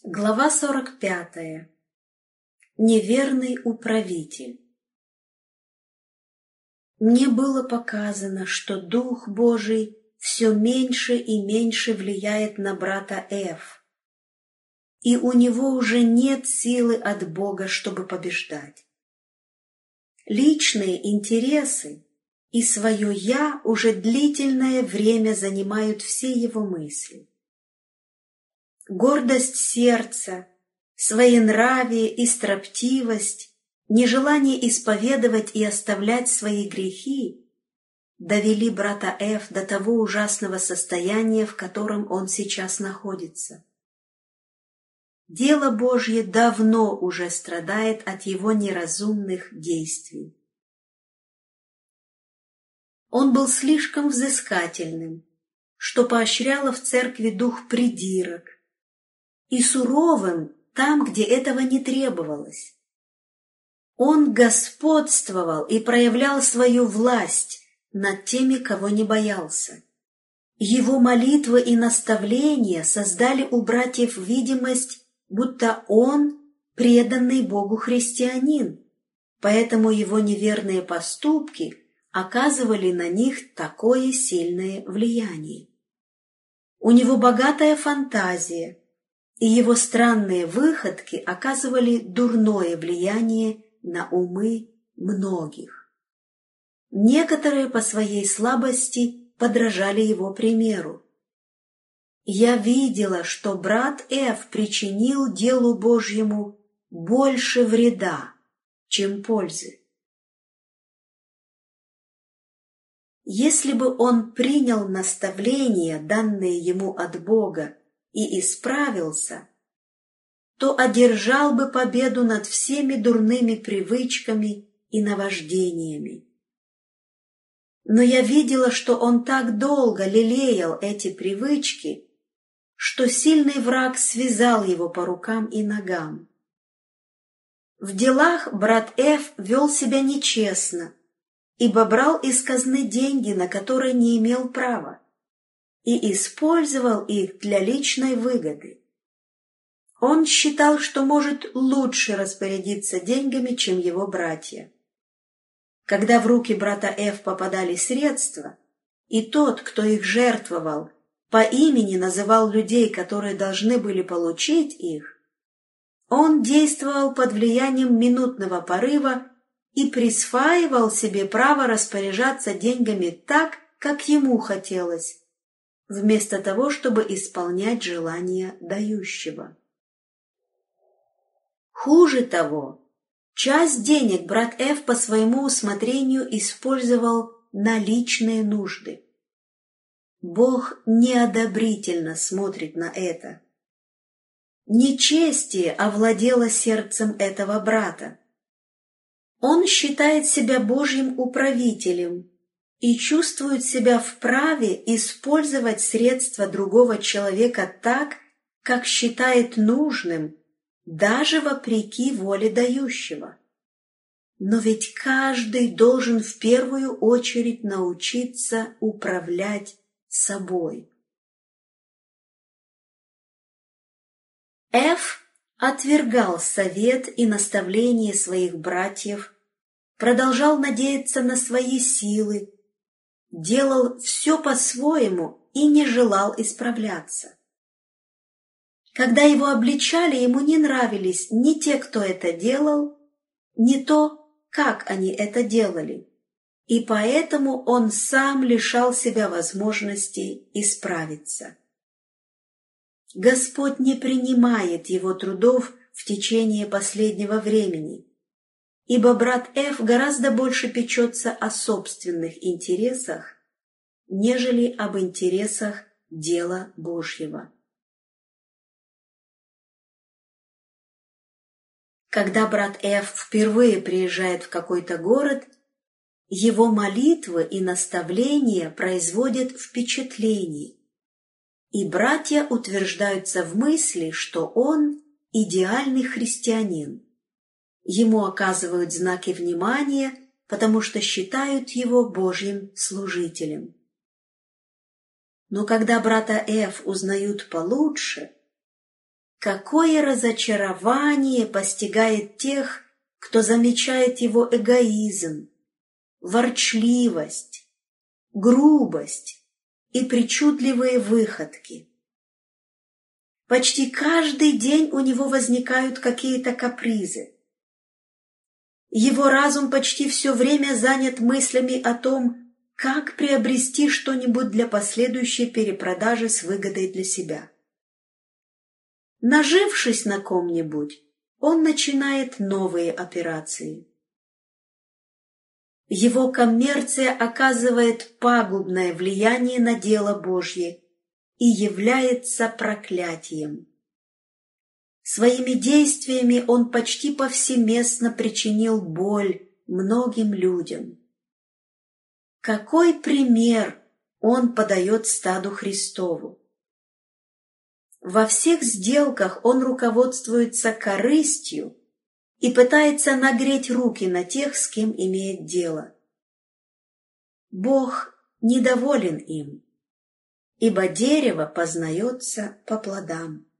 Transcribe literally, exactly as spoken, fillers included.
Глава сорок пятая. Неверный управитель. Мне было показано, что Дух Божий все меньше и меньше влияет на брата Ф, и у него уже нет силы от Бога, чтобы побеждать. Личные интересы и свое «я» уже длительное время занимают все его мысли. Гордость сердца, своенравие и строптивость, нежелание исповедовать и оставлять свои грехи довели брата Ф до того ужасного состояния, в котором он сейчас находится. Дело Божье давно уже страдает от его неразумных действий. Он был слишком взыскательным, что поощряло в церкви дух придирок, и суровым там, где этого не требовалось. Он господствовал и проявлял свою власть над теми, кого не боялся. Его молитвы и наставления создали у братьев видимость, будто он преданный Богу христианин, поэтому его неверные поступки оказывали на них такое сильное влияние. У него богатая фантазия, и его странные выходки оказывали дурное влияние на умы многих. Некоторые по своей слабости подражали его примеру. Я видела, что брат Ф причинил делу Божьему больше вреда, чем пользы. Если бы он принял наставления, данные ему от Бога, и исправился, то одержал бы победу над всеми дурными привычками и наваждениями. Но я видела, что он так долго лелеял эти привычки, что сильный враг связал его по рукам и ногам. В делах брат Ф вел себя нечестно, ибо брал из казны деньги, на которые не имел права, и использовал их для личной выгоды. Он считал, что может лучше распорядиться деньгами, чем его братья. Когда в руки брата Ф попадали средства, и тот, кто их жертвовал, по имени называл людей, которые должны были получить их, он действовал под влиянием минутного порыва и присваивал себе право распоряжаться деньгами так, как ему хотелось, вместо того, чтобы исполнять желания дающего. Хуже того, часть денег брат Ф по своему усмотрению использовал на личные нужды. Бог неодобрительно смотрит на это. Нечестие овладело сердцем этого брата. Он считает себя Божьим управителем и чувствует себя вправе использовать средства другого человека так, как считает нужным, даже вопреки воле дающего. Но ведь каждый должен в первую очередь научиться управлять собой. Ф отвергал совет и наставления своих братьев, продолжал надеяться на свои силы, делал все по-своему и не желал исправляться. Когда его обличали, ему не нравились ни те, кто это делал, ни то, как они это делали, и поэтому он сам лишал себя возможности исправиться. Господь не принимает его трудов в течение последнего времени, ибо брат Ф гораздо больше печется о собственных интересах, нежели об интересах дела Божьего. Когда брат Ф впервые приезжает в какой-то город, его молитвы и наставления производят впечатление, и братья утверждаются в мысли, что он идеальный христианин. Ему оказывают знаки внимания, потому что считают его Божьим служителем. Но когда брата Ф узнают получше, какое разочарование постигает тех, кто замечает его эгоизм, ворчливость, грубость и причудливые выходки. Почти каждый день у него возникают какие-то капризы. Его разум почти все время занят мыслями о том, как приобрести что-нибудь для последующей перепродажи с выгодой для себя. Нажившись на ком-нибудь, он начинает новые операции. Его коммерция оказывает пагубное влияние на дело Божье и является проклятием. Своими действиями он почти повсеместно причинил боль многим людям. Какой пример он подает стаду Христову? Во всех сделках он руководствуется корыстью и пытается нагреть руки на тех, с кем имеет дело. Бог недоволен им, ибо дерево познается по плодам.